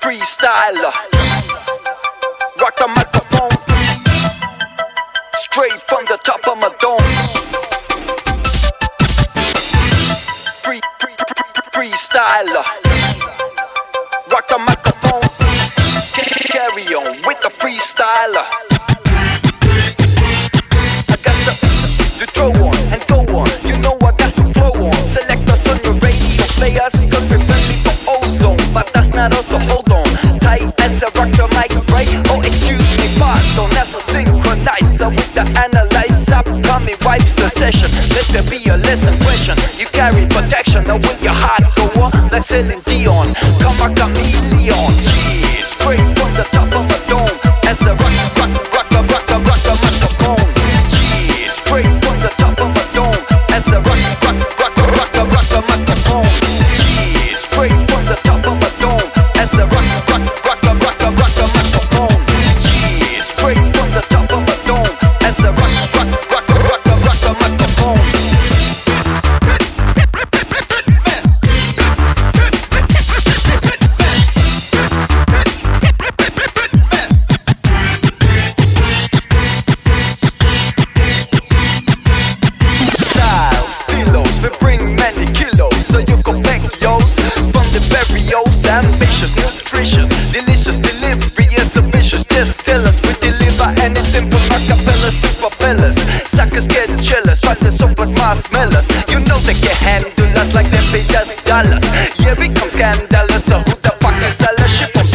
freestyler. Rock the microphone, straight from the top of my dome. Freestyler. Rock the microphone, carry on with the freestyler. I got to throw on and go on. You know I got to flow on. Select us on your radio, play us cause we're friendly for ozone. But that's not us, so hold on. Tight as I rock the mic, right? Oh, excuse me, pardon. That's a synchronizer with the analyzer. Upcoming wipes the session. Let there be a lesson question. You carry protection, now with your heart go on like Celine Dion. Come a chameleon, yeah, straight from the top of a dome. As I rock the microphone, yeah, straight from the top of a dome. As I rock the microphone, yeah, straight from the top of a dome. As I rock the microphone, yeah, straight from the top of a dome. As I rock the microphone. Ambitious, nutritious, delicious delivery is ambitious. Just tell us we deliver anything from acapellas to propellers. Suckers get chillers, try to soap with marshmallows. You know they can handle us like they pay us dollars. Yeah, we come scandalous, so who the fuck is selling shit for